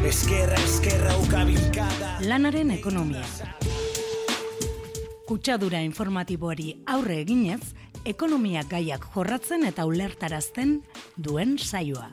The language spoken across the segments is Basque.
Eskerra ukabilkada. Lanaren ekonomia. Kutsadura informatiboari aurre eginez, ekonomia gaiak jorratzen eta ulertarazten duen saioa.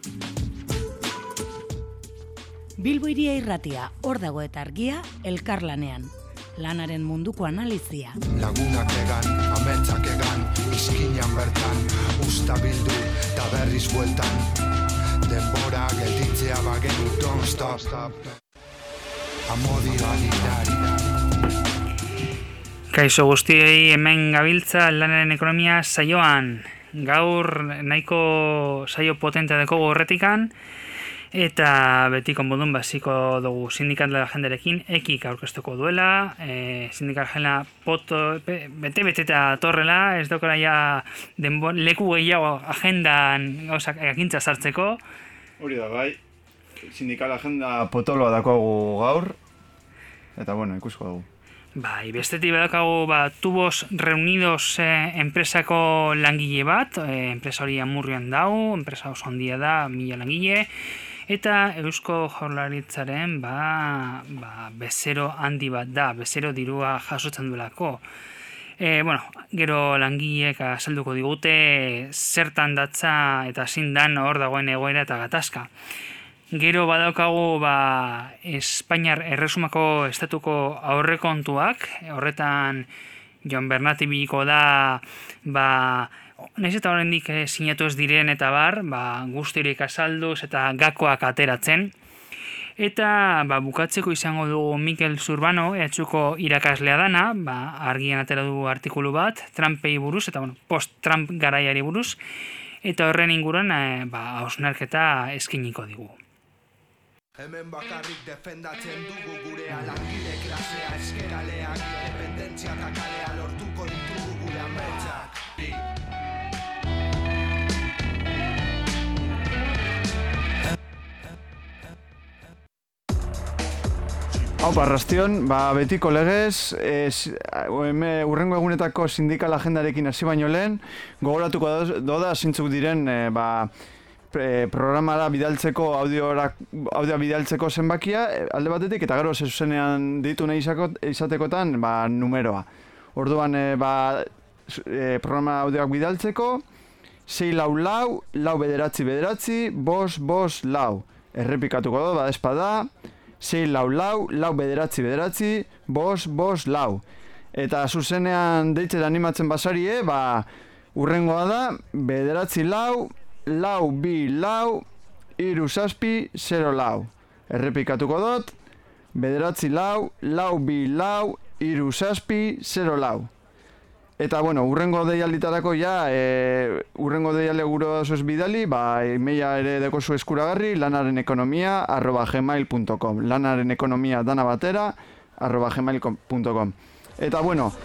Bilbo Hiria Irratia, hor dago eta argia, elkarlanean. Lanaren munduko analizia. Lagunak egan, ametsak egan, izkinan bertan, usta bildu eta berriz bueltan. Denbora gelditzea bagenu, don't stop. Amodio agitari. Kaixo guztiei, hemen gabiltza lanaren ekonomia saioan. Gaur nahiko saio potentea deko horretikan, eta betiko modun basiko dugu sindikatla jenderekin ekik aurkeztuko duela, sindikatla bete eta torrela, ez daukara ja leku gehiago agendan gauzak ekintza sartzeko. Hori da, bai, sindikal agenda potoloa dakoagu gaur, eta bueno, ikusko dugu. Bai, bestetik badakagu Tubos Reunidos enpresako langile bat, enpresa hori Amurrian dau, enpresa oso handia da, 1000 langile, eta Eusko Jaurlaritzaren bezero handi bat da, bezero dirua jasotzen duelako. Gero langileek azalduko digute zertan datza eta zein dan hor dagoen egoera eta gatazka. Gero badaukagu Espainiar Erresumako estatuko aurrekontuak, horretan Jon Bernat ibiliko da, nahiz eta oraindik sinatu ez diren eta guztirik azalduz eta gakoak ateratzen. Eta bukatzeko izango dugu Mikel Zurbano, EHUko irakaslea dana, argian atera dugu artikulu bat, Trumpei buruz, eta post-Trump garaiari buruz, eta horren inguruan hausnarketa eskiniko digu. Hemen bakarrik defendatzen dugu gurea, langile klasea, eskeraleak, independentzia eta kalea lortuko ditugu gure ametsak. Hau parrastion, betiko legez, urrengo egunetako sindikal agendarekin hasi baino lehen, gogoratuko doda zintzuk diren programara bidaltzeko, audioa bidaltzeko zenbakia, alde batetik, eta gero zuzenean ditu nahi izatekotan, numeroa. Orduan, programa audioak bidaltzeko, 644, 499 554. Errepikatuko do, espada, 644, 499 554. Eta zuzenean deitzen animatzen basarie, urrengoa da, 944, 424 360. Errepikatuko dut, 944 424 360. Eta, urrengo deialditarako urrengo deialde guro ez bidali, emaila ere dekozu eskuragarri, lanarenekonomia@gmail.com, lanarenekonomia dana batera @gmail.com. Eta,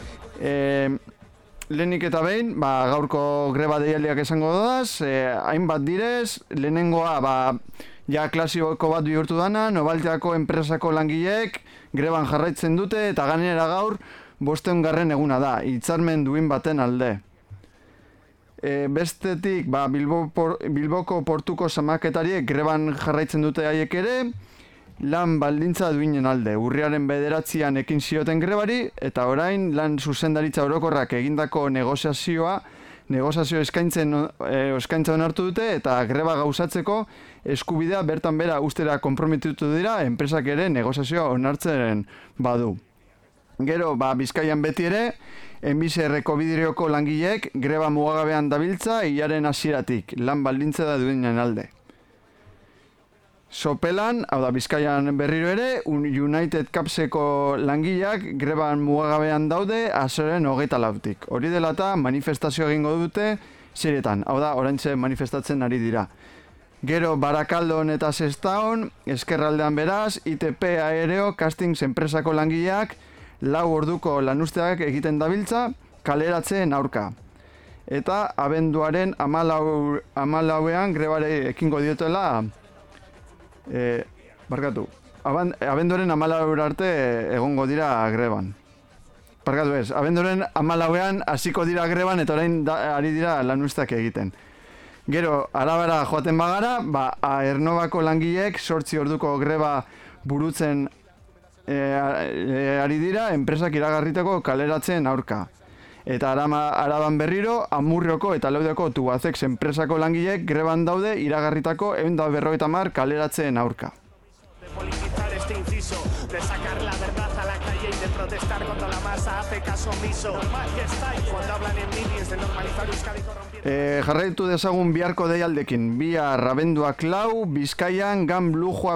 lehenik eta behin, gaurko greba deialdiak esango dodaz, hainbat direz, lehenengoa, klasiko bat bihurtu dana, Novalteako enpresako langileek greban jarraitzen dute, eta gainera gaur, 500. eguna da, hitzarmen duin baten alde. Bestetik, Bilboko portuko zamaketariek greban jarraitzen dute haiek ere, lan baldintza duinen alde. Urriaren 9an ekin zioten grebari, eta orain lan zuzendaritza orokorrak egindako negoziazio eskaintza onartu dute, eta greba gauzatzeko eskubidea bertan bera ustera konprometitu dira, enpresak ere negoziazioa onartzen badu. Gero, Bizkaian beti ere, Enbizerreko bidrioko langileek greba mugagabean dabiltza hilaren hasieratik, lan baldintza da duinen alde. Sopelan, Bizkaian berriro ere, United Capseko langileak greban mugagabean daude azoren 24tik. Hori dela eta manifestazio egingo dute ziretan, oraintxe manifestatzen ari dira. Gero, Barakaldon eta Sestaon, Ezkerraldean beraz, ITP Aereo Castings enpresako langileak 4 orduko lanusteak egiten dabiltza kaleratzeen aurka. Eta abenduaren 14ean grebare ekingo diotela, abenduaren 14 arte egongo dira greban. Abenduaren 14ean hasiko dira greban eta orain ari dira lanusteak egiten. Gero, arabara joaten bagara, Aernnovako langileek 8 orduko greba burutzen ari dira enpresak iragarritako kaleratzen aurka. Eta Araban berriro, Amurrioko eta Leudeko Tubacex enpresako langileek greban daude iragarritako 150 kaleratzen aurka. Politizar este inciso, de sacar la verdad a la calle y de protestar contra la masa hace caso omiso. Normal que estáis cuando hablan en minis de normalizar Euskadi corrompiendo. Jarraitu dezagun biharko deialdekin. Bihar abenduak 4, Bizkaian GAM Lujoa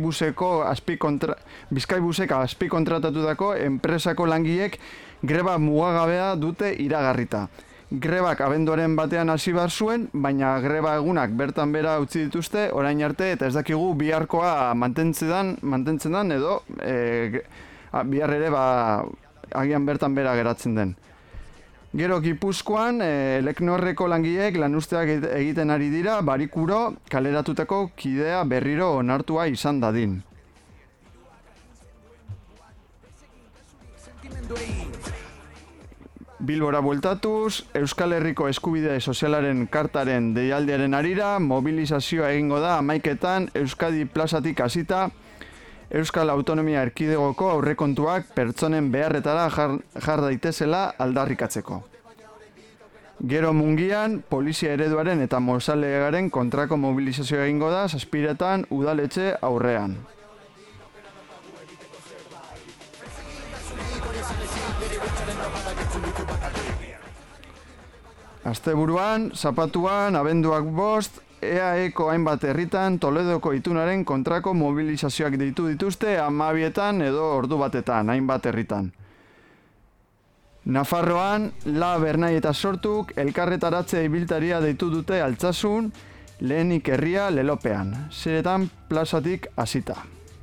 Bizkaibusek azpikontratatutako enpresako langileek greba mugagabea dute iragarrita. Grebak abenduaren batean hasi behar zuen, baina greba egunak bertan bera utzi dituzte orain arte eta ez dakigu biharkoa mantentzen dan edo bihar ere agian bertan bera geratzen den. Gero Gipuzkoan, Leknorreko langileek lanuzteak egiten ari dira Barikuro kaleratutako kidea berriro onartua izan dadin. Bilbora bueltatuz, Euskal Herriko Eskubide Sozialaren kartaren deialdiaren arira, mobilizazioa egingo da 11etan Euskadi plazatik hasita, Euskal Autonomia Erkidegoko aurrekontuak pertsonen beharretara jar daitezela aldarrikatzeko. Gero Mungian, polizia ereduaren eta mozalegaren kontrako mobilizazioa egingo da 7etan udaletxe aurrean. Asteburuan, Zapatuan, abenduak 5, EAEko hainbat herritan Toledoko itunaren kontrako mobilizazioak deitu dituzte 12etan edo ordu batetan, hainbat herritan. Nafarroan, Bernai eta Sortuk elkarretaratze ibiltaria deitu dute Altsasun, lehenik herria Lelopean, 7etan plazatik hasita.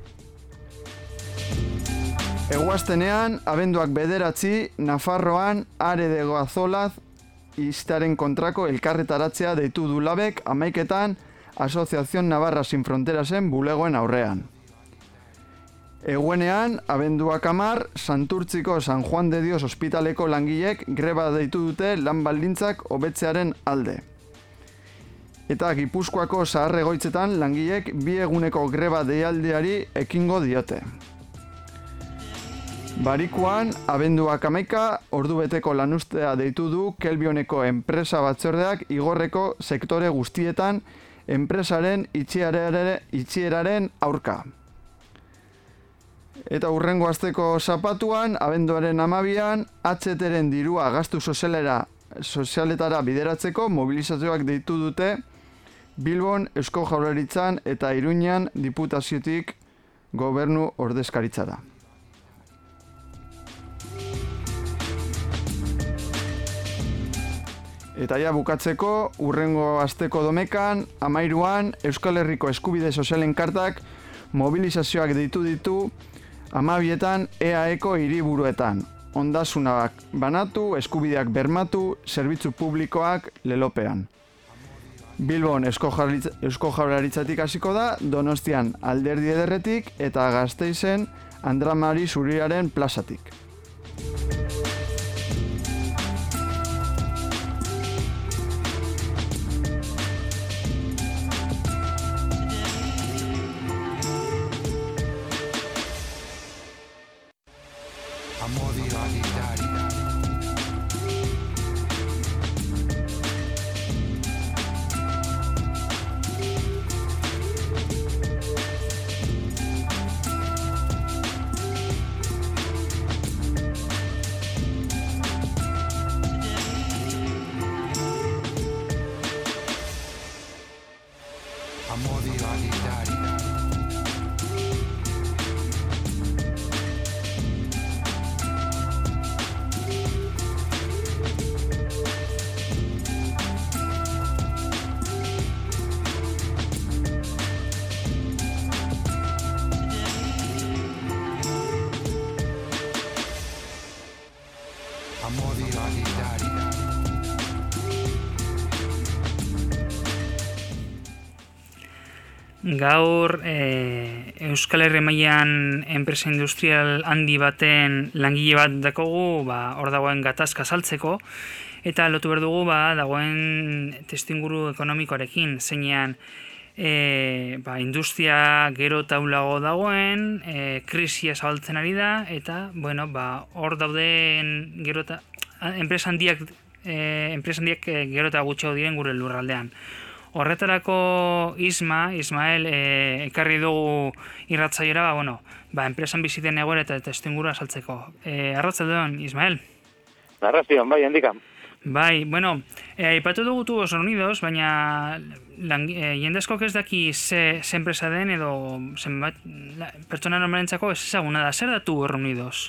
Eguaztenean, abenduak 9, Nafarroan, Are de Goazolaz, iztaren kontrako elkarretaratzea deitu du Labek 11etan Asociación Navarra Sin Fronterasen bulegoen aurrean. Eguenean, abenduak 10, Santurtziko San Juan de Dios ospitaleko langileek greba deitu dute lan baldintzak hobetzearen alde. Eta Gipuzkoako Zahar-Egoitzetan langileek 2 eguneko greba deialdiari ekingo diote. Barikuan, abenduak 11, ordubeteko lanuztea deitu du Kelbioneko enpresa batzordeak igorreko sektore guztietan enpresaren itxieraren aurka. Eta hurrengo asteko Zapatuan, abenduaren 12, HTren dirua gastu sozialetara bideratzeko mobilizazioak deitu dute Bilbon, Eusko Jaurlaritzan eta Iruñan diputaziotik gobernu ordezkaritzara. Eta ja bukatzeko, hurrengo asteko Domekan, 13, Euskal Herriko Eskubide Sozialen kartak mobilizazioak deitu ditu 12etan EAEko hiriburuetan. Ondasunak banatu, eskubideak bermatu, zerbitzu publikoak Lelopean. Bilbon Eusko Jaurlaritzatik hasiko da, Donostian Alderdi Ederretik eta Gasteizen Andramari Zuriaren plazatik. Gaur Euskal Herri mailan enpresa industrial handi baten langile bat dakogu, hor dagoen gatazka saltzeko, Eta lotu behar dugu dagoen testuinguru ekonomikoarekin, zeinean industria gero taulago dagoen, krisia zabaltzen ari da, eta hor dauden enpresa handiak gero eta gutxiago diren gure lurraldean. Horretarako Ismael, ekarri dugu irratzaiora, enpresan biziten egoera eta testuingurua azaltzeko. Arratsaldeon, Ismael? Arratsaldeon, bai, handika. Bai, aipatu dugu Tubos Reunidos, baina jendezkoak ez daki ze enpresa den edo pertsona normalentzako ez ezaguna da. Zer da Tubos Reunidos?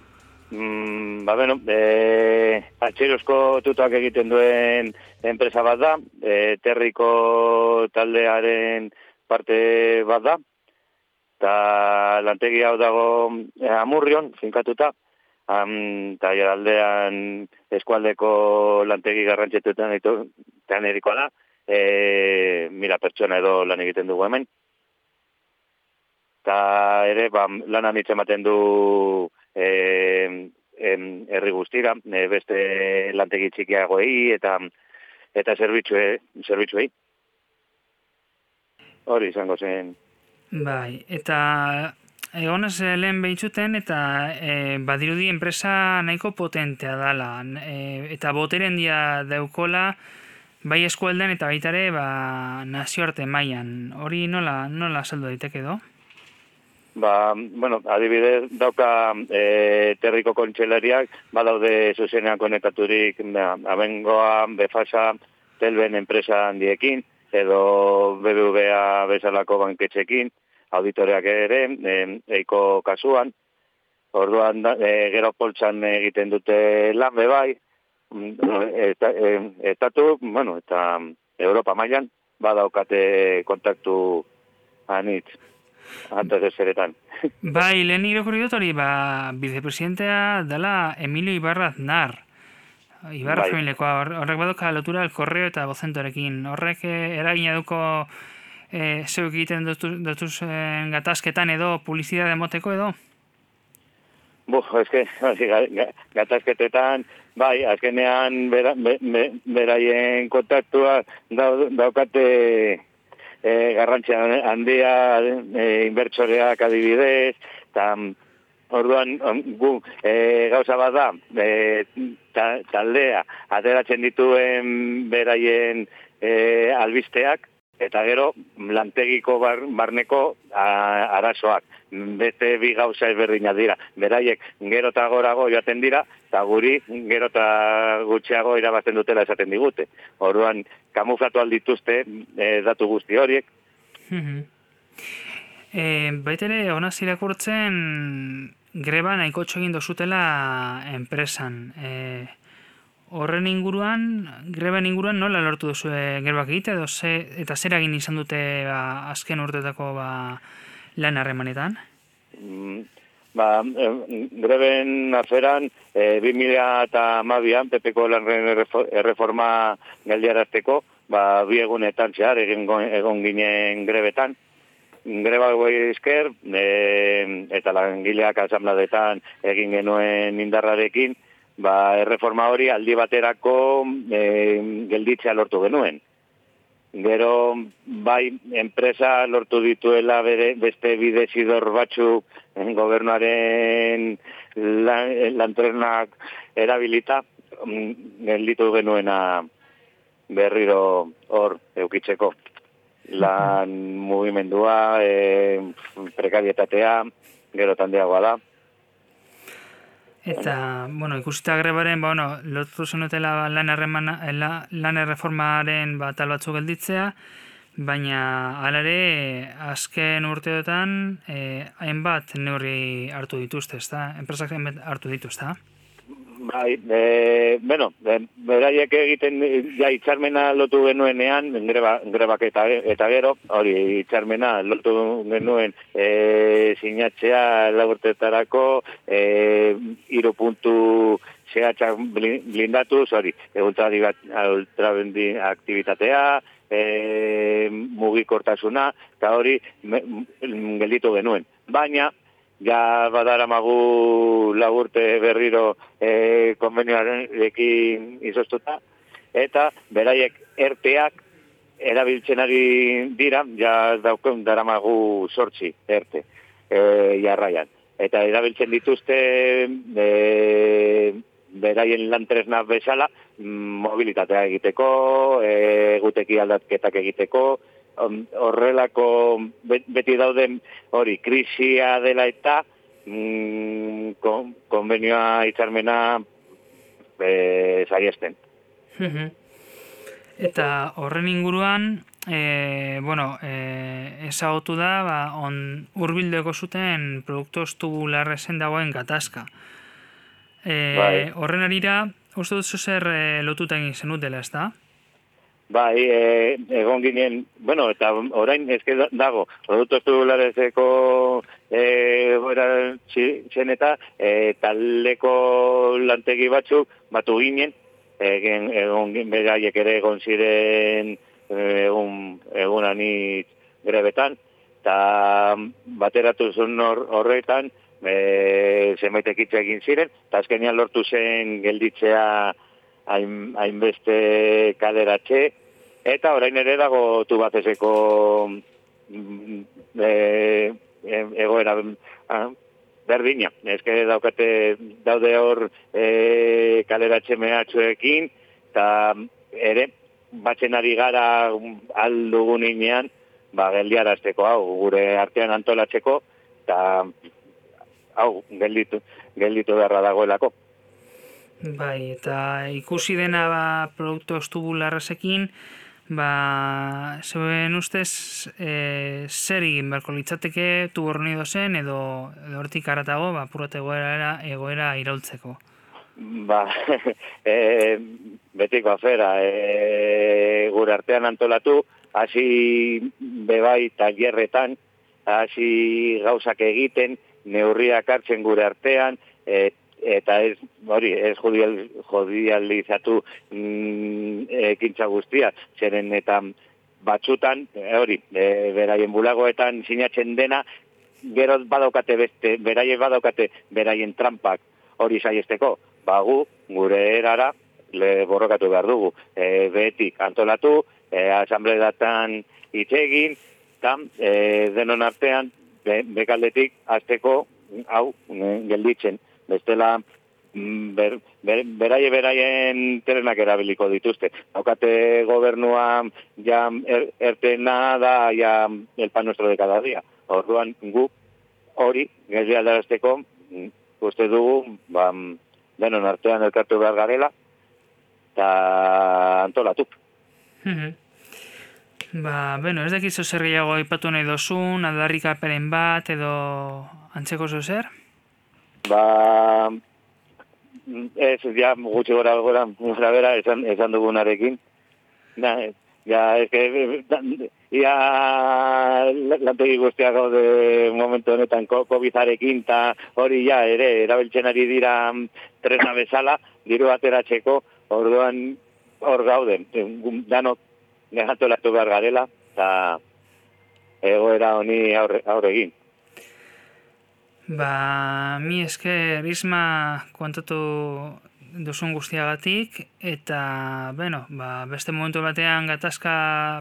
Atxerozko tutoak egiten duen enpresa bat da, terriko taldearen parte bat da, eta lantegi hau dago Amurrion, finkatuta, eta aldean eskualdeko lantegi garrantzetuetan erikoa da, 1000 pertsona edo lan egiten dugu hemen. Eta ere, lan anitz ematen du herri guztira, beste lantegi txikiagoei eta zerbitzuei. Hori izango zen. Bai, eta egonez lehen behitzuten eta badirudi enpresa nahiko potentea dala. Eta boteren dia daukola bai eskualdean eta baitare nazioarte mailan. Hori nola saldu daiteke edo? Adibidez, dauka terriko kontxelariak, badaude zuzenean konektaturik Abengoa, Befasa, Telben enpresa handiekin, edo BBVA bezalako banketxekin, auditoreak ere, eiko kasuan, orduan gero poltsan egiten dute lan bebai, estatu, eta Europa mailan, badaukate kontaktu anitz. Antes de zeretan. Bai, lehen irakurri dut hori, vicepresidentea dela Emilio Ibarra Aznar. Ibarra familiakoa, horrek badoka lotura el korreo eta bozentorekin. Horrek eragina duko zeuk egiten dutuz gatazketan edo publizidade moteko edo? Gatazketetan, azkenean beraien kontaktua daukate garrantzia handia inbertsoreak adibidez, eta orduan gauza bat da, taldea ateratzen dituen beraien albisteak, eta gero lantegiko barneko arazoak. Beste bi gauza ezberdinak dira. Beraiek gero eta gorago joaten dira, eta guri gero eta gutxiago irabazten dutela esaten digute. Orduan, kamuflatu aldituzte datu guzti horiek. Baitere, honaz irakurtzen greba nahiko egin dozutela enpresan. Horren greban inguruan nola lortu duzu grebak egite eta zer egin izan dute azken urtetako lan harremanetan? Greben aferan 2012an PPko lan erreforma geldiarazteko, bi egunetan zehar egon ginen grebetan. Greba esker eta langileak asamladetan egin genuen indarrarekin, erreforma hori aldi baterako gelditzea lortu genuen. Gero, enpresa lortu dituela beste bidezidor batzuk gobernuaren lantrenak erabilita, gelditu genuena berriro hor eukitzeko. Lan mugimendua, prekarietatea, gero tandeagoa da. Eta, ikusita grebaren, lotu zenutela lan erreformaren tal batzuk gelditzea, baina hala ere azken urteotan hainbat neurri hartu dituzte, ezta? Enpresak hartu dituzte, beraiek egiten hitzarmena lotu genuenean, grebak eta gero, hori hitzarmena lotu genuen sinatzea 4 urteetarako 3 puntu zehatzak blindatuz, hori, ultrabendi aktibitatea, mugikortasuna, eta hori gelditu genuen. Baina, ja badaramagu lagurte berriro konbenioarekin izoztuta, eta beraiek erteak erabiltzen ari dira, ja daukun daramagu 8 erte jarraian. Eta erabiltzen dituzte beraien lantresna bezala mobilitatea egiteko, eguteki aldatketak egiteko, horrelako beti dauden hori krisia dela eta konbenioa hitzarmena saiesten. Eta horren inguruan, ezagutu da, hurbilduko zuten produktos tubularrezen dagoen gatazka. Horren arira, uste duzu zer lotuta egin zenutela, ez da? Bai, egon ginen, eta orain ezke dago, produktos tubularrezeko zen eta taldeko lantegi batzuk batu ginen, egon beraiek ere egon ziren egun anitz grebetan, eta bateratu zuen horretan, zenbaitek hitz egin ziren, eta azkenean lortu zen gelditzea hainbeste kaleratxe, eta orain ere dago Tubacexeko egoera berdina. Ezke daude hor kaleratxe mehatxuekin, eta ere batzen ari gara aldugun inean, geldiarazteko hau, gure artean antolatzeko, eta hau, gelditu beharra dagoelako. Bai, eta ikusi dena produktos tubularrezekin, zeuen ustez, zer egin beharko litzateke tubornido zen edo hortik haratago, purate egoera iraultzeko? Betiko afera, gure artean antolatu, hasi bebai tailerretan, hasi gauzak egiten, neurriak hartzen gure artean, eta ez jodializatu ekintza guztia, zeren eta batzutan, beraien bulagoetan sinatzen dena, gero badaukate beraien badaukate beraien trampak hori saiesteko, gu gure erara borrokatu behar dugu, behetik antolatu, asambleatan hitz egin, eta denon artean, bekaldetik azteko hau gelditzen. Bestela, beraien trenak erabiliko dituzte. Haukate gobernua ja ertena da ja el pan nuestro de cada día. Orduan gu hori geldi aldarazteko uste dugu denon artean elkartu behar garela eta antolatu. Ez dakizu zer gehiago aipatu nahi dozun, aldarrikaperen bat edo antzeko zer? Ez, ja, gutxi gora bera, esan dugunarekin. Lantegi guztiak gaude momentu honetan COVID-arekin, eta hori ere, erabiltzen ari dira tresna bezala, diru ateratzeko, orduan hor gauden, danok negatolatu behar garela, eta egoera honi aurre egin. Mi esker Isma kontatu duzun guztiagatik, eta, beste momentu batean gatazka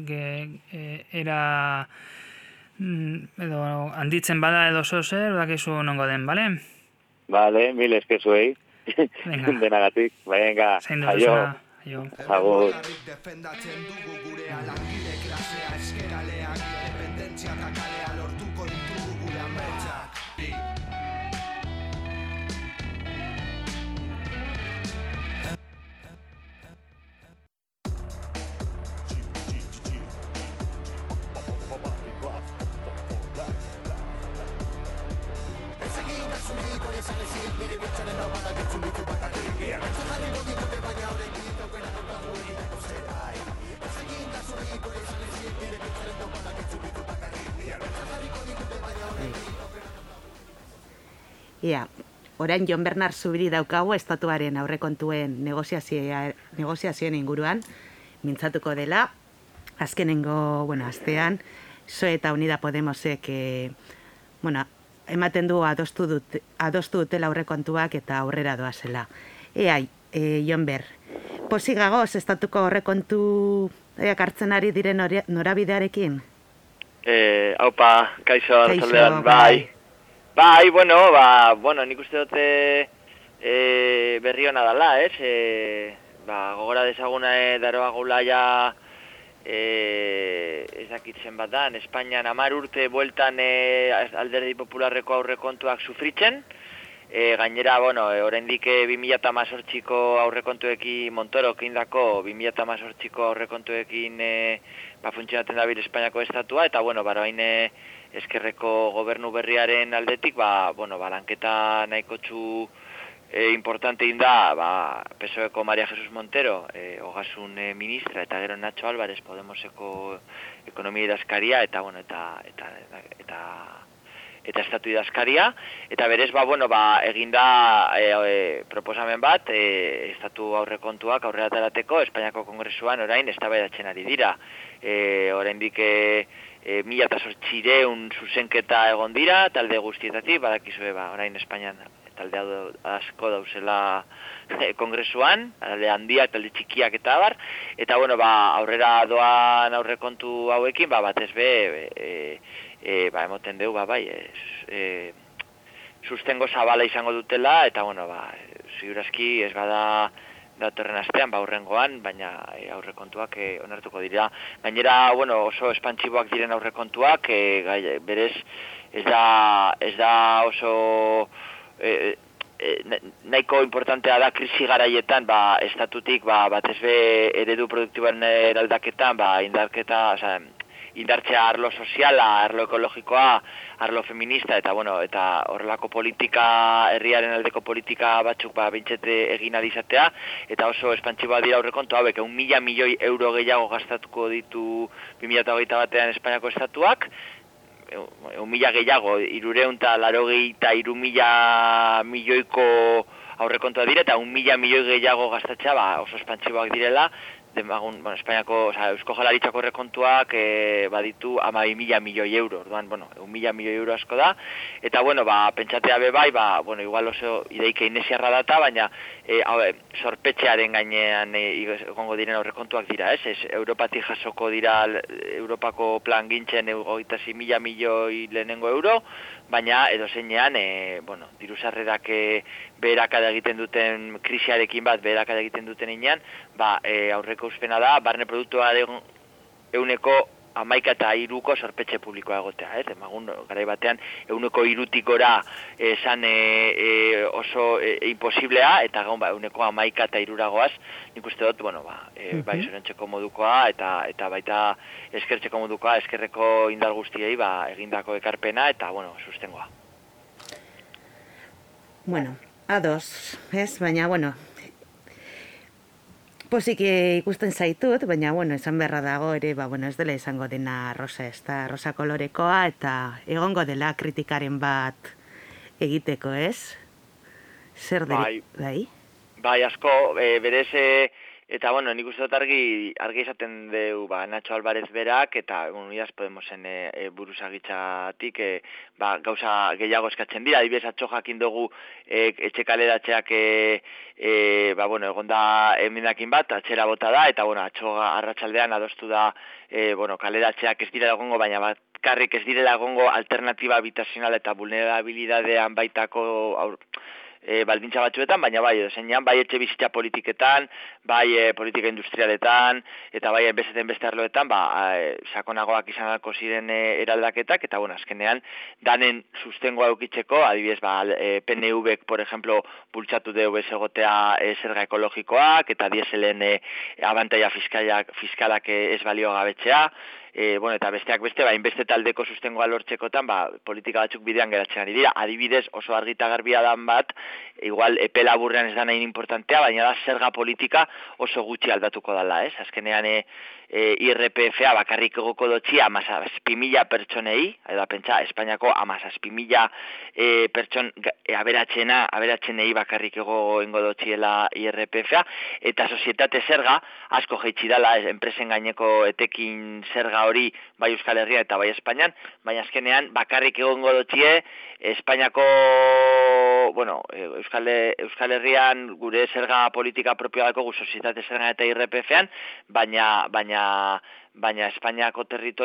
era edo handitzen bada edo zer, dakizu nongo den, bale? Bale, mil eskezuei, denagatik, venga, aio. Agur. Orain Jon Bernard Zubiri daukagu estatuaren aurrekontuen negoziazioen inguruan mintzatuko dela. Azkenengo, astean, PSOE eta Unida Podemosek ematen du adostu dutela aurrekontuak eta aurrera doazela. Jon Ber, pozik gagoz estatuko aurrekontu hartzen ari diren norabidearekin? Haupa, kaixo, arratsaldean, bai. Bai, bueno, nik uste dute berri hona dala, gogora desaguna daroa gula ja ezakitzen bat da, Espainian 10 urte bueltan alderdi popularreko aurrekontuak sufritzen, gainera, oraindik 2018ko aurrekontuekin Montorok indako 2018ko aurrekontuekin funtzionatzen dabil Espainiako estatua, eta, orain eskerreko gobernu berriaren aldetik, lanketa nahikotxu importante inda, PSOEko Maria Jesus Montero, ogasun ministra, eta gero Nacho Álvarez, Podemoseko ekonomia idazkaria, eta estatu idazkaria, eta berez, eginda proposamen bat, estatu aurrekontuak aurrera atarateko, Espainiako Kongresuan orain eztabaidatzen ari dira. Oraindik 1800 zuzenketa egon dira, talde guztietatik, badakizue, orain Espainian talde asko dauzela Kongresuan, talde handiak, talde txikiak eta abar, eta aurrera doan aurrekontu hauekin, batez emoten dugu, sustengo zabala izango dutela, eta ziurazki ez bada datorren astean, hurrengoan, baina aurrekontuak onartuko dira. Gainera, oso espantziboak diren aurrekontuak, berez, ez da oso nahiko importantea da krisi garaietan, estatutik, batez eredu produktiboen eraldaketan, indartzea arlo soziala, arlo ekologikoa, arlo feminista, eta horrelako politika, herriaren aldeko politika batzuk bintzete egin alizatea, eta oso espantziboa dira aurrekontu hauek, 1.000 milioi euro gehiago gastatuko ditu 2021 batean Espainiako estatuak, 1.000 gehiago, 383.000 milioiko aurrekontua dira, eta 1.000 milioi gehiago gastatzea oso espantziboak direla, Espainiako, Eusko Jaurlaritzako aurrekontuak baditu 12.000 milioi euro, orduan, 1.000 milioi euro asko da, eta, pentsatea igual oso ideike inesiarra data, baina sorpetxearen gainean egongo diren aurrekontuak dira, Europatik jasoko dira Europako plan gintzen 26.000 milioi lehenengo euro, baina edozeinean, diruzarrerak beherakada egiten duten, krisiarekin beherakada egiten duten inean, aurreko uspena da, barne produktuaren 11,3ko sorpetxe publikoa egotea, garai batean 1,3 gora esan oso imposiblea, eta gaun 1,3 goaz, nik uste dut, zorentzeko modukoa, eta baita eskertzeko modukoa, eskerreko indar guztiei egindako ekarpena, eta, sustengoa. Ados, baina, pozik ikusten zaitut, baina, esan beharra dago ere, ez dela izango dena rosa, ez da rosa kolorekoa, eta egongo dela kritikaren bat egiteko, ez? Zer dira? Bai, asko, berez, eta, nik uste dut argi izaten du, Nacho Álvarez berak, eta Unidas Podemosen buruzagitzatik, gauza gehiago eskatzen dira, adibidez atxo jakin dugu etxe kaleratzeak egon da emendakin bat, atxera bota da, eta atxo arratsaldean adostu da kaleratzeak ez dira egongo, baina bakarrik ez direla egongo alternatiba habitazional eta vulnerabilidadean baitako baldintza batzuetan, baina zeinean, etxe bizitza politiketan, politika industrialetan, eta beste arloetan, sakonagoak izanako ziren eraldaketak, eta azkenean, danen sustengoa eukitzeko, adibidez, PNV-ek, por ejemplo, bultzatu dugu ez egotea zerga ekologikoak, eta dieselen abantaila fiskalak ez balio gabetzea, eta besteak beste, beste taldeko sustengoa lortzekotan, politika batzuk bidean geratzen ari dira. Adibidez, oso argita garbia dan bat, igual epe laburrean ez da nahi importantea, baina da zerga politika oso gutxi aldatuko dela, ez? Azkenean IRPF-a bakarrik egoko dotxia 17.000 pertsonei, edo pentsa, Espainiako 17.000 pertson aberatzenei bakarrik egongo dotxiela IRPF-a, eta sozietate zerga asko jeitsi dela, enpresen gaineko etekin zerga hori bai Euskal Herria eta bai Espainian, baina azkenean bakarrik egongo dotxie Espainiako, bueno, Euskal Herrian gure zerga politika propioa dako gu sozietate zerga eta IRPF-ean, baina Espainiako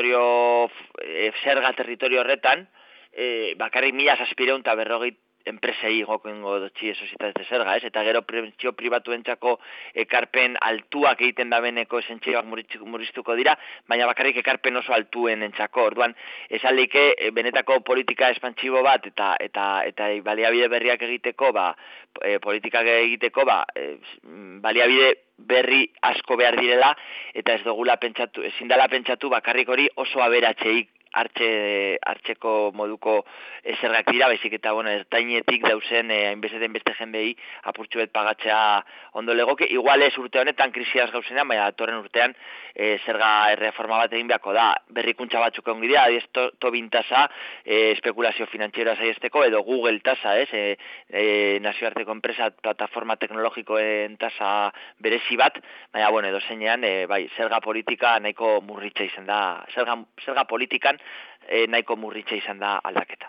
zerga territorio horretan, bakarrik 1.640 enpresei gokengo dotxie sozietate zerga, ez? Eta gero pentsio pribatuentzako ekarpen altuak egiten da beneko esentxioak murriztuko dira, baina bakarrik ekarpen oso altuen entzako. Orduan, esaldeike benetako politika espantsibo bat eta baliabide berriak egiteko, politikak egiteko, baliabide berri asko behar direla, eta ez dugula pentsatu, ezin dela pentsatu bakarrik hori oso aberatzeik hartzeko moduko zergak dira, baizik eta ertainetik dauzen hainbeste jendei apurtxu bet pagatzea ondo legoke. Igual ez urte honetan krisiaz gauzenean, baina datorren urtean zerga erreforma bat egin beharko da. Berrikuntza batzuk egon gidea, Tobin tasa, espekulazio finantzieroa saiesteko, edo Google tasa, nazioarteko enpresa, plataforma teknologikoen tasa berezi bat, baina edo zeinean, zerga politika nahiko murritza izan da, zerga politikan nahiko murritza izan da aldaketa.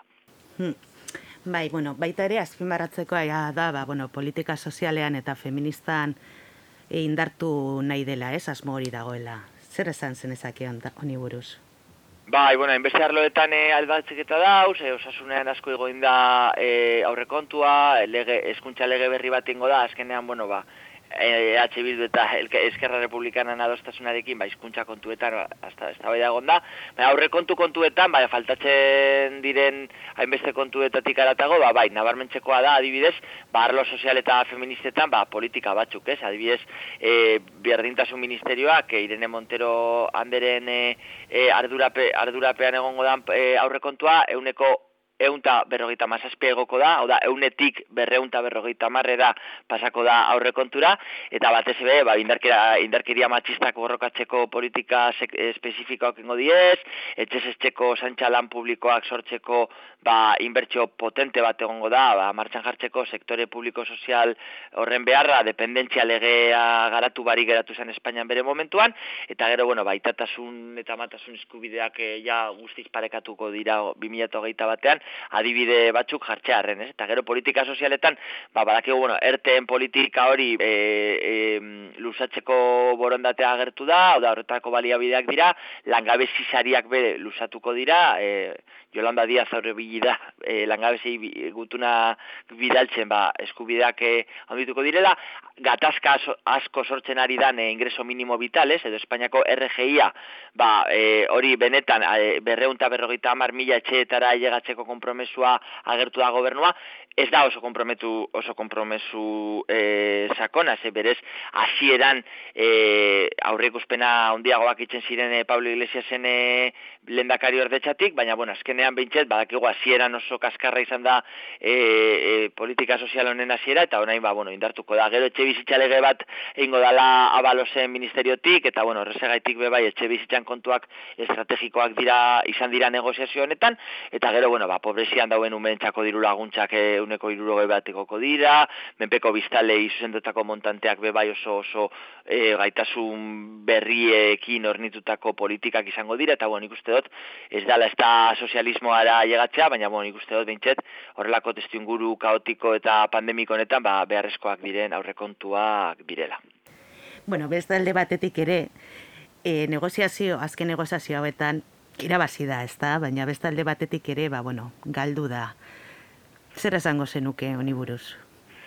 Baita ere, azpimarratzekoa da, politika sozialean eta feministan indartu nahi dela, asmo hori dagoela. Zer esan zenezake honi buruz? Hainbeste arloetan aldatzeketa dauz, osasunean asko egoin da aurrekontua, hezkuntza lege berri bat ingo da, azkenean, EH Bildu eta Eskerra Republikanan adostasunarekin hizkuntza kontuetan eztabaida egon da. Aurrekontu kontuetan faltatzen diren hainbeste kontuetatik haratago, nabarmentzekoa da adibidez, arlo sozial eta feministetan politika batzuk, ez? Adibidez, berdintasun ministerioak Irene Montero handeren ardurapean egongo da aurrekontua 157 egoko da, hau da, 100-tik 250 pasako da aurrekontura, eta batez ere, indarkeria matxistak borrokatzeko politika espezifikoak ingo diez, etxez-etxeko zantxa lan publikoak sortzeko inbertsio potente bat egongo da, martxan jartzeko sektore publiko-sozial horren beharra, dependentzia legea garatu barik geratu zen Espainian bere momentuan, eta gero, baitatasun eta matasun eskubideak guztiz parekatuko dira 2021 batean, adibide batzuk jartzearren, ez? Eta gero politika sozialetan, badakigu, erteen politika hori luzatzeko borondatea agertu da, horretako baliabideak dira, langabezi sariak bere luzatuko dira, Yolanda Díaz aurrebili da, langabezi gutuna bidaltzen, eskubideak handituko direla, gatazka asko sortzen ari dan ingreso minimo vital, edo Espainiako RGIa, hori benetan 250.000 etxeetara llegatzeko konpromesua agertu da gobernua, ez da oso konpromesu sakona, berez hasieran aurreikuspena handiagoak itzen ziren Pablo Iglesiasen lehendakari ordetxatik, baina azkenean behintzet, badakigu hasieran oso kaskarra izan da politika sozial honen hasiera, eta orain indartuko da. Gero etxe bizitza lege bat egingo dala Abalosen ministeriotik, eta horrezagaitik etxe bizitzan kontuak estrategikoak izan dira negoziazio honetan, eta gero pobrezian dauen umentzako diru laguntzak 160 bat egoko dira, menpeko biztalei zuzendutako montanteak oso gaitasun berriekin ornitutako politikak izango dira, eta nik uste dut ez dala ez da sozialismoara llegatzea, baina nik uste dut behintzet horrelako testuinguru kaotiko eta pandemiko honetan beharrezkoak diren aurrekontuak direla. Beste alde batetik ere, azken negoziazio hauetan irabazi da, ezta? Baina beste alde batetik ere, galdu da. Zer esango zenuke honi buruz?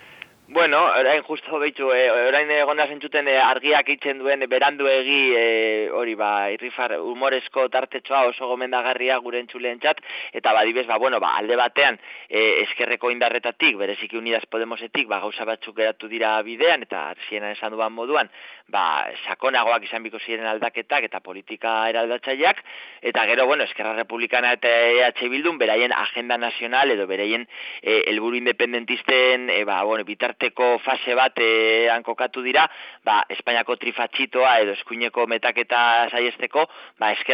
Orain justo behitu, orain egona zentzuten argiak itzen duen beranduegi irrifar humorezko tartetxoa oso gomendagarria gure entzuleentzat, eta badibez, alde batean eskerreko indarretatik, bereziki Unidas Podemosetik, gauza batzuk geratu dira bidean, eta zienan esan duan moduan, sakonagoak izan biko ziren aldaketak eta politika eraldatzaileak, eta gero, Eskerra Republikana eta EH Bildun, beraien agenda nazional edo beraien helburu independentisten bitarteko fase batean kokatu dira, Espainiako trifatxitoa edo eskuineko metaketa saiesteko,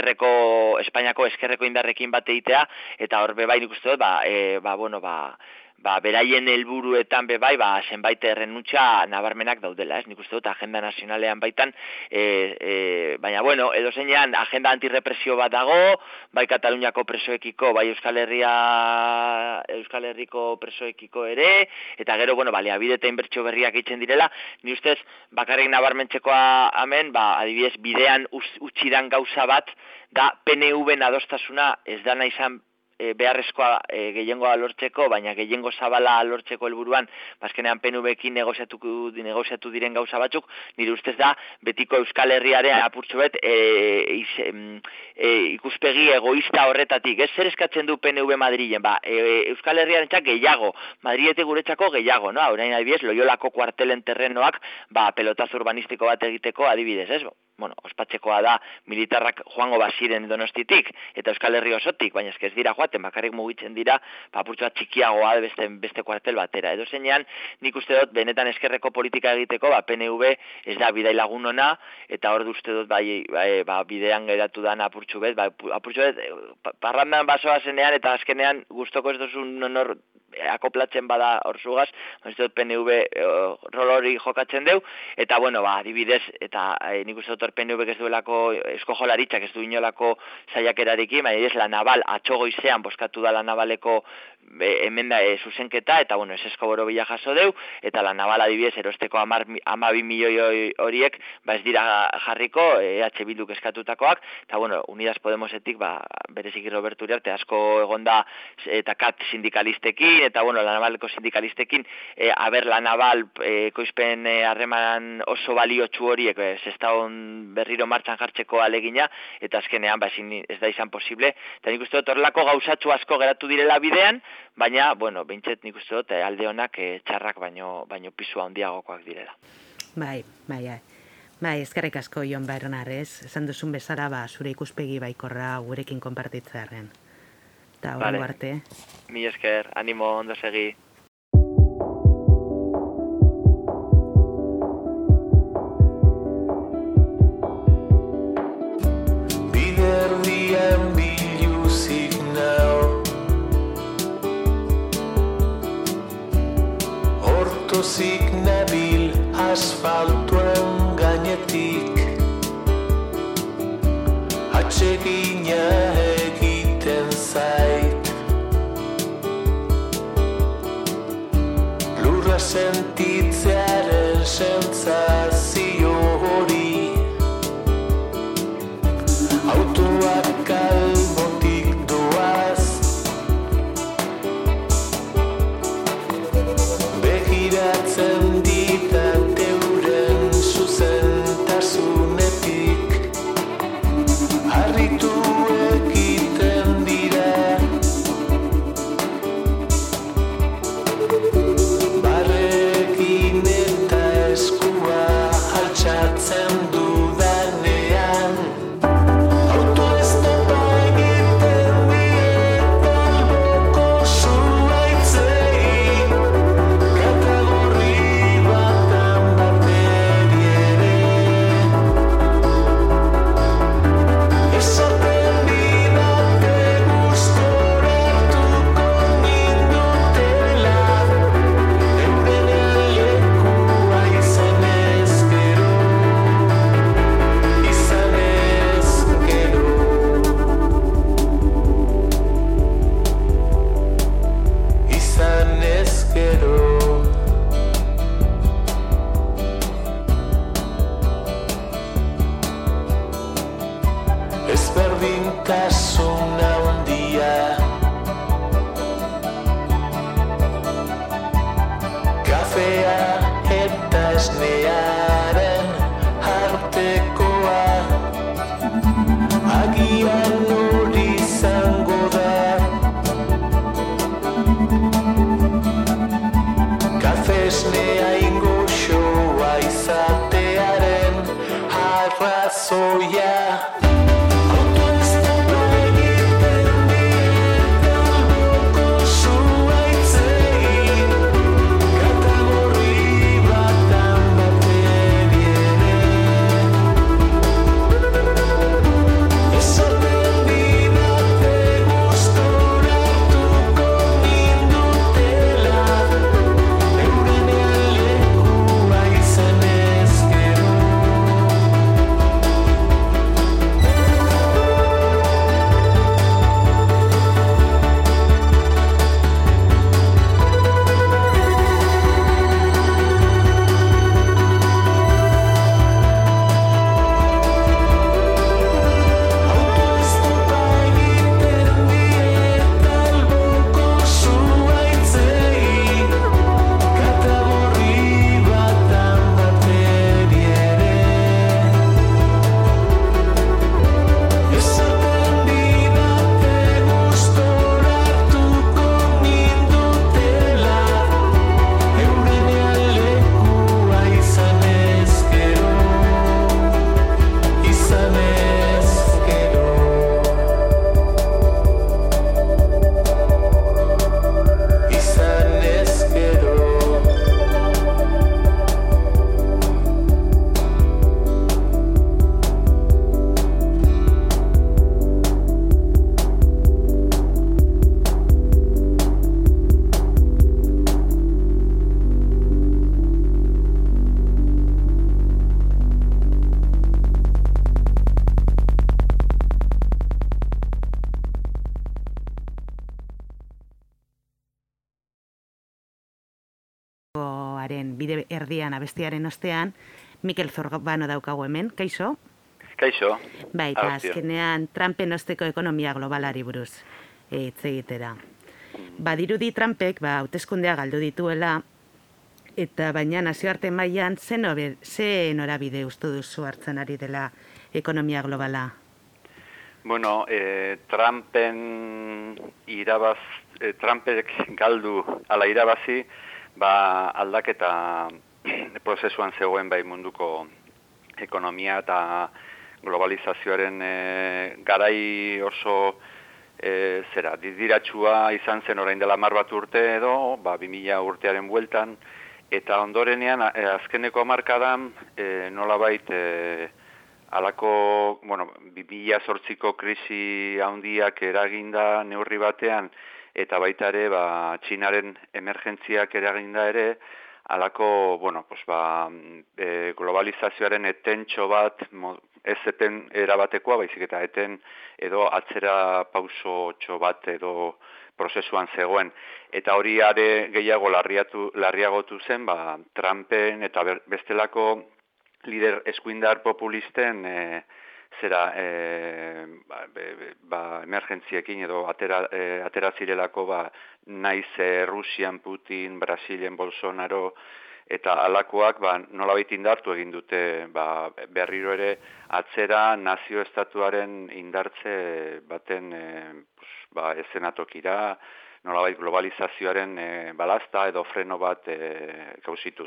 Espainiako eskerreko indarrekin bat egitea, eta hor nik uste dut, beraien helburuetan bai, zenbait errenuntza nabarmenak daudela, ez? Nik uste dut agenda nazionalean baitan, baina bueno, edozeinean agenda antirrepresio bat dago, bai Kataluniako presoekiko, bai Euskal Herriko presoekiko ere, eta gero, bueno, baliabide eta inbertsio berriak egiten direla, ni ustez bakarrik nabarmentzekoa hemen, adibidez, bidean utzidan gauza bat, da PNV-en adostasuna ez dana izan beharrezkoa gehiengoa lortzeko, baina gehiengo zabala lortzeko helburuan, azkenean PNV-ekin negoziatu diren gauza batzuk, nire ustez da, betiko Euskal Herriaren apurtxo bet, ikuspegi egoista horretatik. Ez zer eskatzen du PNV Madrilen, Euskal Herriaren txak gehiago, Madriletik guretzako gehiago, no? Orain adibidez, Loiolako kuartelen terrenoak, pelotaz urbanistiko bat egiteko adibidez, ez? Bueno, ospatzekoa da militarrak joango baziren Donostitik eta Euskal Herri osotik, baina ez dira joaten, bakarrik mugitzen dira, apurtxoa txikiagoa beste kuartel batera. Edo zeinean, nik uste dut, benetan eskerreko politika egiteko, PNV ez da bidai lagun ona, eta hor uste dut, bidean geratu dan apurtxo bet, parrandan basoa zenean, eta azkenean gustoko ez duzun nonor akoplatzen bada hor zugaz, ez dut PNV rol hori jokatzen deu, eta bueno, adibidez, eta nik uste dut PNV ez duelako, Eusko Jaurlaritzak ez du inolako saiakerarekin, baina ez La Naval atxogoizean boskatu da La Navaleko emenda zuzenketa, eta bueno, esesko borobila jaso deu, eta La Naval adibidez erosteko 12 milioi horiek, ez dira jarriko, EH Bilduk eskatutakoak, eta bueno, Unidas Podemosetik, bereziki Roberto Uriarte asko egonda, eta kat sindikalistekin, eta bueno, La Navaleko sindikalistekin, La Naval ekoizpen harreman oso baliotsu horiek, Sestaon berriro martxan jartzeko alegina, eta azkenean ez da izan posible, eta nik uste dut horrelako gauzatxu asko geratu direla bidean, baina, bueno, behintzet nik uste dut alde honak txarrak baino pisua handiagokoak direla. Bai, eskerrik asko Jon Bernarez, esan duzun bezala zure ikuspegi baikorra gurekin konpartitzearen. Eta hori arte. Mi esker, animo, ondo segi. Biderdian biluzik nao, hortozik nabil asfaltuan gainetik, atsegina egiten zait, lurra sentitzearen sentsazio hori, autoak albotik doaz, begiratzen ditat euren zuzentasunetik, harritu egiten dira, barrekin eta eskua altxatzen dudanean, auto estapa egiten diet alboko zuaitzei, katagorri batan bateri ere, esaten didate gustoratuko nindutela, eurenean lekua izanez gero, izanez gero. Ezberdintasun handia, kafea eta esnearen artekoa, agian hori izango da, kafe esnea ingoxoa izatearen arrazoia. Zuaitzei, katagorri batan batean ekonomikoaren bide erdian abestiaren ostean, Mikel Zorbano daukagu hemen, kaixo? Kaixo. Bai, eta azkenean Trumpen osteko ekonomia globalari buruz hitz egitera. Badirudi Trumpek hauteskundea galdu dituela, eta baina nazioarte mailan ze norabide uste duzu hartzen ari dela ekonomia globala? Bueno, Trumpek galdu ala irabazi, aldaketa prozesuan zegoen bai munduko ekonomia eta globalizazioaren garai oso didiratsua izan zen orain dela 10 bat urte edo, 2000 urtearen bueltan, eta ondorenean azkeneko hamarkadan nolabait alako, 2008ko krisi handiak eraginda neurri batean, eta baita ere, Txinaren emergentziak eraginda ere, alako, globalizazioaren etentxo bat, ez eten erabatekoa, baizik eta eten edo atzera pausotxo bat edo prozesuan zegoen. Eta hori are gehiago larriagotu zen, Trumpen eta bestelako lider eskuindar populisten emergentziekin edo atera zirelako naiz Rusian Putin, Brasilen Bolsonaro eta alakoak nolabait indartu egin dute berriro ere atzera nazio estatuaren indartze baten eszenatokira, nolabait globalizazioaren balazta edo freno bat gauzituz.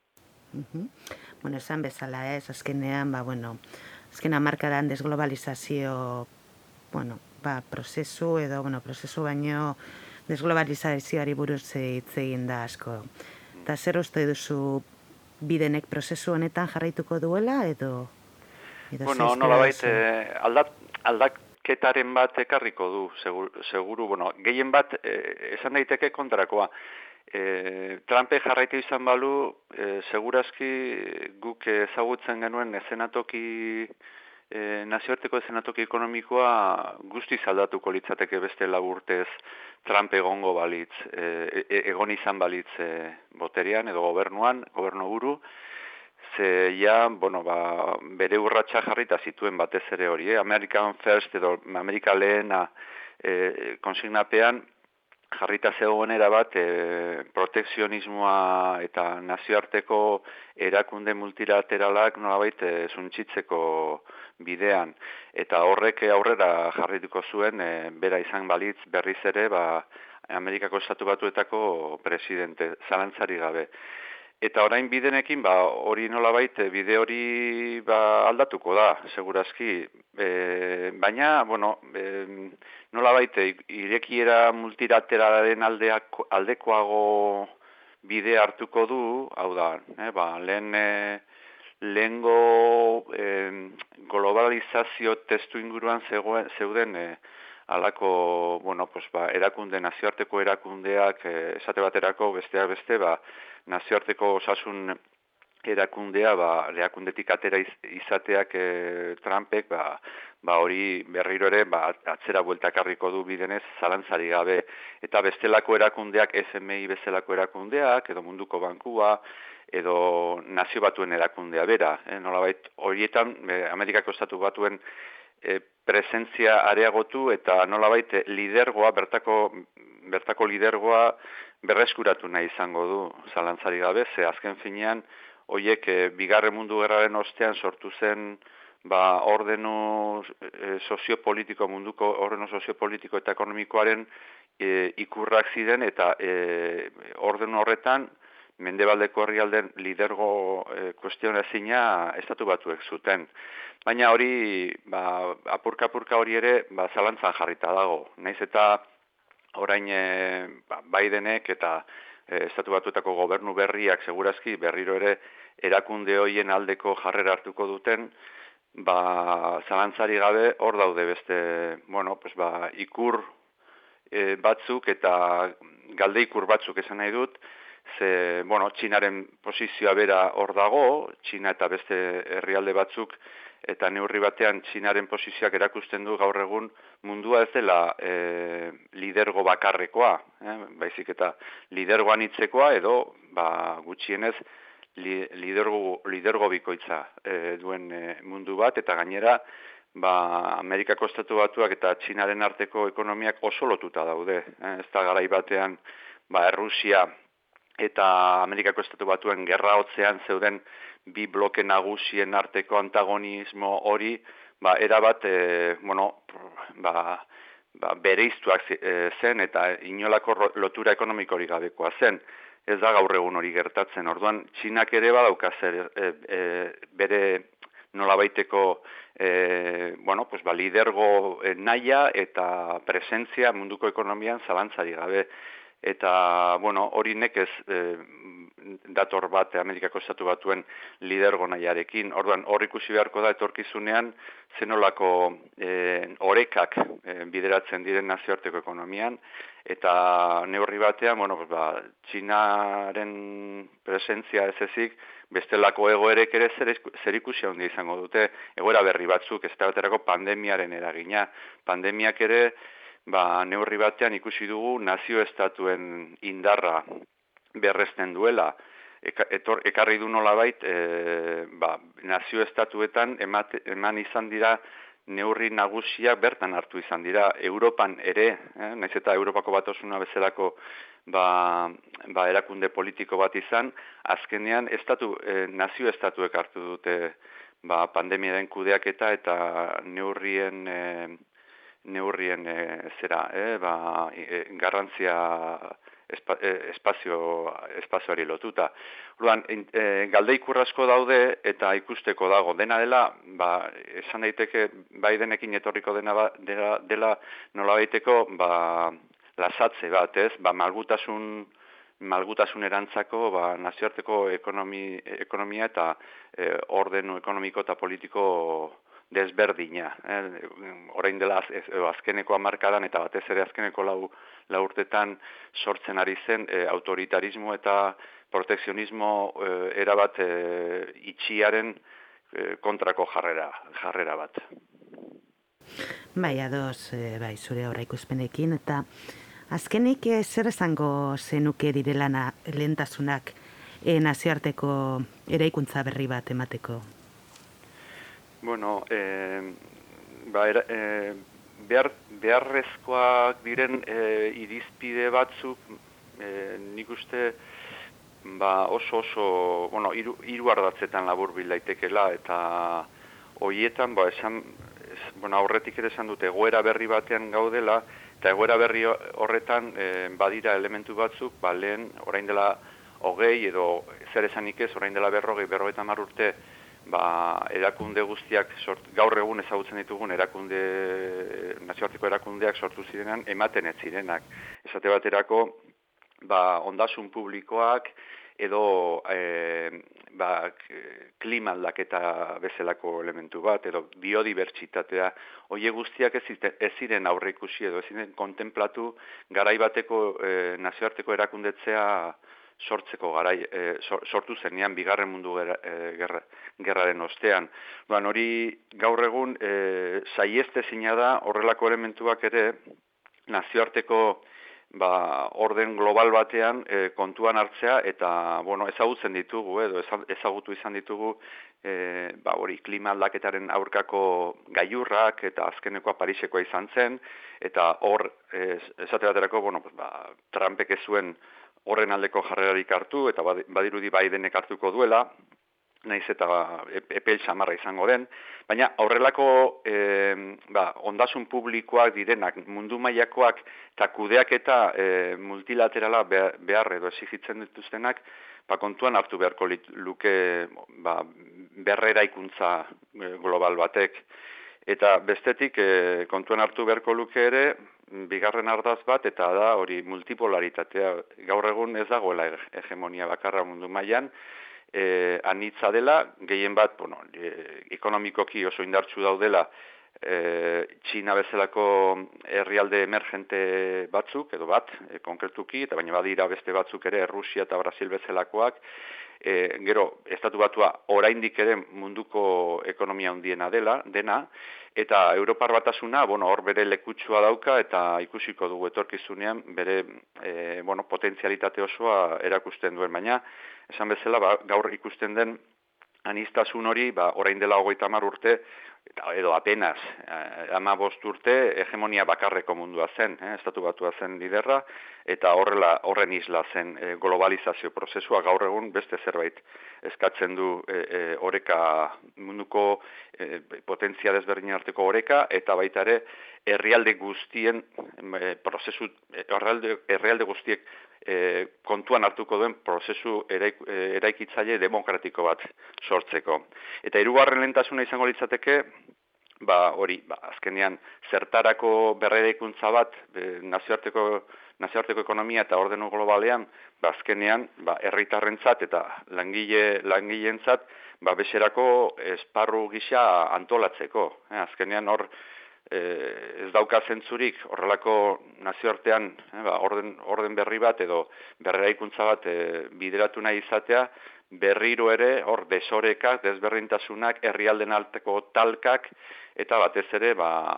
Esan bezala azkenean, azken hamarkadan desglobalizazio, prozesu edo, prozesu baino desglobalizazioari buruz hitz egin da asko. Eta zer uste duzu bidenek prozesu honetan jarraituko duela edo? Nolabait aldaketaren bat ekarriko du, seguru, gehien bat esan daiteke kontrakoa. Trumpe jarraitu izan balu, segurazki guk ezagutzen genuen nazioarteko eszenatoki ekonomikoa guztiz aldatuko litzateke beste 4 urtez Trump egongo balitz, egon izan balitz boterean edo gobernu buru, ze bere urratsa jarrita zituen batez ere hori, American First edo Amerika lehena konsignapean, jarrita zegoenera bat protekzionismoa eta nazioarteko erakunde multilateralak nolabait suntsitzeko bidean. Eta horrek aurrera jarrituko zuen bera izan balitz berriz ere Amerikako Estatu Batuetako presidente, zalantzari gabe. Eta orain bidenekin hori nolabait bide hori aldatuko da, segurazki. Baina, nolabait irekiera multilateralaren aldekoago bide hartuko du, hau da, lehengo globalizazio testu inguruan zeuden alako, erakunde, nazioarteko erakundeak, esate baterako besteak beste, nazioarteko osasun erakundea, erakundetik atera izateak Trumpek, hori berriro ere atzera bueltakarriko du bidenez zalantzari gabe, eta bestelako erakundeak, FMI bezalako erakundeak, edo munduko bankua, edo nazio batuen erakundea bera. Nolabait horietan Amerikako Estatu Batuen presentzia areagotu eta nolabait lidergoa, bertako lidergoa berreskuratu nahi izango du zalantzari gabe, ze azken finean horiek Bigarren Mundu Gerraren ostean sortu zen ordeno soziopolitiko, munduko ordeno soziopolitiko eta ekonomikoaren ikurrak ziren eta ordeno horretan Mendebaldeko herrialden lidergo kuestionazina Estatu Batuek zuten. Baina hori, apurka hori ere, zalantzan jarrita dago. Naiz eta orain Bidenek eta Estatu Batuetako gobernu berriak segurazki berriro ere erakunde hoien aldeko jarrera hartuko duten, zalantzari gabe hor daude beste, ikur batzuk eta galde ikur batzuk esan nahi dut, Txinaren posizioa bera hor dago, Txina eta beste herrialde batzuk eta neurri batean Txinaren posizioak erakusten du gaur egun mundua ez dela lidergo bakarrekoa, baizik eta lidergo anitzekoa edo gutxienez lidergo bikoitza duen mundu bat, eta gainera Amerikako Estatu Batuak eta Txinaren arteko ekonomiak oso lotuta daude. Ez da garai batean Errusia eta Amerikako Estatu Batuen gerra hotzean zeuden bi bloke nagusien arteko antagonismo hori erabat bereiztuak zen eta inolako lotura ekonomikorik gabekoa zen. Ez da gaur egun hori gertatzen. Orduan, Txinak ere badauka bere nolabaiteko lidergo nahia eta presentzia munduko ekonomian zalantzari gabe. Eta, hori nekez dator bat Amerikako Estatu Batuen lidergo nahiarekin. Orduan, hor ikusi beharko da etorkizunean zenolako orekak bideratzen diren nazioarteko ekonomian, eta neurri batean, Txinaren presentzia ez ezik, bestelako egoerek ere zer ikusi handia izango dute, egoera berri batzuk, ez da baterako pandemiaren eragina. Pandemiak ere, neurri batean ikusi dugu nazio estatuen indarra berresten duela. Ekarri du nolabait, nazio estatuetan eman izan dira neurri nagusiak bertan hartu izan dira. Europan ere, naiz eta Europako Batasuna bezalako erakunde politiko bat izan, azkenean nazio estatuek hartu dute pandemiaren kudeaketa eta neurrien garrantzia espazioari lotuta. Orduan, galdeikur asko daude eta ikusteko dago. Dena dela, esan daiteke Bidenekin etorriko dela nolabaiteko lasatze bat, ez? Malgutasun erantzako nazioarteko ekonomia eta ordenu ekonomiko eta politiko desberdina. Orain dela azkeneko hamarkadan eta batez ere azkeneko lau urtetan sortzen ari zen autoritarismo eta protekzionismo erabat itxiaren kontrako jarrera bat. Ados, zure aurreikuspenekin, eta azkenik zer esango zenuke direla lehentasunak nazioarteko eraikuntza berri bat emateko? Beharrezkoak diren irizpide batzuk nik uste oso hiru ardatzetan laburbil daitekela, eta horietan aurretik ere esan dute egoera berri batean gaudela, eta egoera berri horretan badira elementu batzuk, lehen orain dela 20 edo zer esanik ez, orain dela 50 urte erakunde guztiak gaur egun ezagutzen ditugun nazioarteko erakundeak sortu zirenan ematen ez zirenak. Esate baterako ondasun publikoak edo klima aldaketa bezalako elementu bat, edo biodibertsitatea, horiek guztiak ez ziren aurreikusi edo ez ziren kontemplatu garai bateko nazioarteko erakundetzea sortzeko sortu zenean bigarren mundu gerraren ostean. Hori gaur egun sahiestezina da horrelako elementuak ere nazioarteko orden global batean kontuan hartzea, eta ezagutzen ditugu edo ezagutu izan ditugu hori klima aldaketaren aurkako gailurrak eta azkenekoa Parisekoa izan zen, eta hor esate baterako Trumpek ez zuen horren aldeko jarrerarik hartu, eta badirudi Bidenek hartuko duela, naiz eta epel samarra izango den, baina horrelako ondasun publikoak direnak, mundu mailakoak eta kudeaketa multilaterala behar edo exigitzen dituztenak, kontuan hartu beharko luke berreraikuntza global batek. Eta bestetik kontuan hartu beharko luke ere, bigarren ardaz bat, eta da hori multipolaritatea. Gaur egun ez dagoela hegemonia bakarra mundu mailan, anitza dela, gehien bat ekonomikoki oso indartsu daudela Txina bezalako herrialde emergente batzuk, edo bat, konkretuki, eta baina badira beste batzuk ere, Rusia eta Brasil bezalakoak, gero, Estatu Batua oraindik ere munduko ekonomia handiena dena, eta Europar Batasuna, hor bere lekutsua dauka, eta ikusiko dugu etorkizunean bere potentzialitate osoa erakusten duen, baina, esan bezala, gaur ikusten den aniztasun hori, orain dela 30 urte, edo apenas 15 urte hegemonia bakarreko mundua zen, Estatu Batua zen liderra, eta horren isla zen globalizazio prozesua, gaur egun beste zerbait eskatzen du oreka munduko potentzia desberdin arteko oreka, eta baita ere herrialde guztien prozesu, herrialde guztiek kontuan hartuko duen prozesu eraikitzaile demokratiko bat sortzeko. Eta hirugarren lehentasuna izango litzateke, azkenean zertarako berreraikuntza bat nazioarteko ekonomia eta ordenu globalean, azkenean herritarrentzat eta langileentzat beserako esparru gisa antolatzeko. Azkenean hor ez dauka zentzurik horrelako nazioartean orden berri bat edo berreraikuntza bat bideratu nahi izatea, berriro ere hor desorekak, desberdintasunak, herrialden arteko talkak, eta batez ere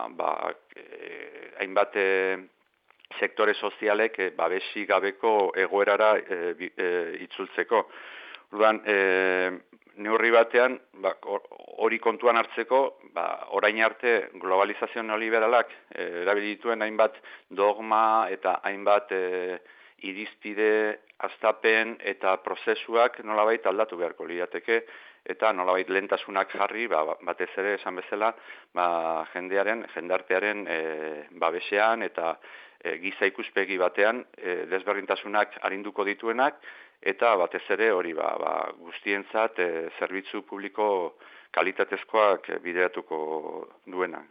hainbat sektore sozialek babesi gabeko egoerara itzultzeko. Orduan, neurri batean, hori kontuan hartzeko, orain arte globalizazio neoliberalak erabilituen hainbat dogma eta hainbat irizpide, hastapen eta prozesuak nolabait aldatu beharko lirateke, eta nolabait lehentasunak jarri, batez ere esan bezala, jendartearen babesean eta giza ikuspegi batean desberdintasunak arinduko dituenak, eta batez ere hori guztientzat zerbitzu publiko kalitatezkoak bideratuko duena.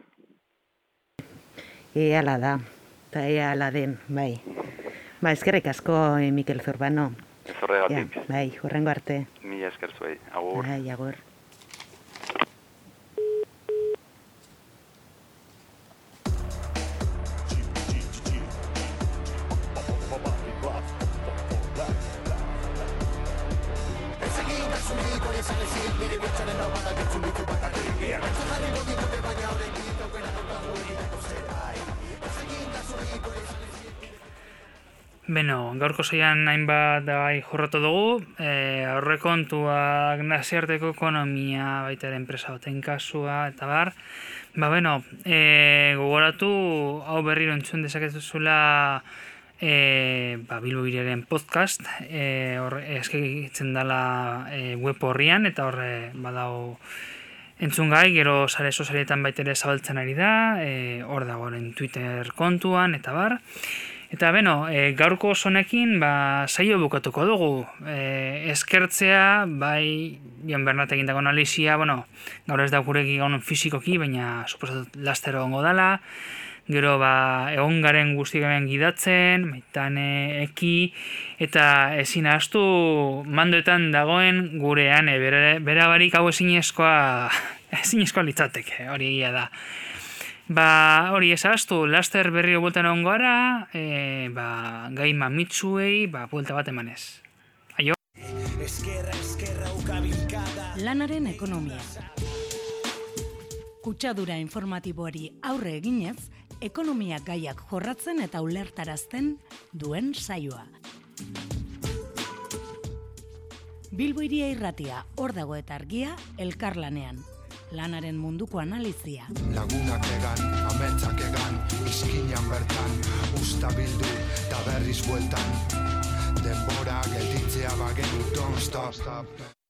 Hala da, eta hala den, bai. Eskerrik asko, Mikel Zurbano. Zorregatik. Hurrengo arte. Mila esker zuei. Agur. Agur. Gaurko saian hainbat jorratu dugu, aurrekontuak, nazioarteko ekonomia, baita ere enpresa baten kasua, eta bar. Gogoratu, hau berriro entzun dezakezuzula Bilbo Hiriaren podcast, eskakitzen dela web horrian, eta horre badau entzun gai, gero sare sozialetan baita ere zabaltzen ari da, hor dagoen Twitter kontuan, eta bar. Eta gaurko sonekin saio bukatuko dugu. Eskertzea, Jon Bernat egindako analizia, gaur ez da gureki gaun fizikoki, baina suposatut laster egongo dela. Gero egon garen guztik hemen gidatzen, Maitane, Eki, eta ezin ahaztu mandoetan dagoen gurean, bera barik hau ezinezkoa litzateke, hori egia da. Hori ezaztu, laster berriro bueltan egon gara, gai mamitsuei, buelta bat emanez. Aio? Lanaren ekonomia. Kutsadura informatiboari aurre eginez, ekonomia gaiak jorratzen eta ulertarazten duen saioa. Bilbo Hiria Irratia, hor dago eta argia, elkarlanean. Lanaren munduko analizia. Lagunak egan, ametsak egan, izkinan bertan, usta bildu, eta berriz bueltan. Denbora gelditzea bagenu, don't stop.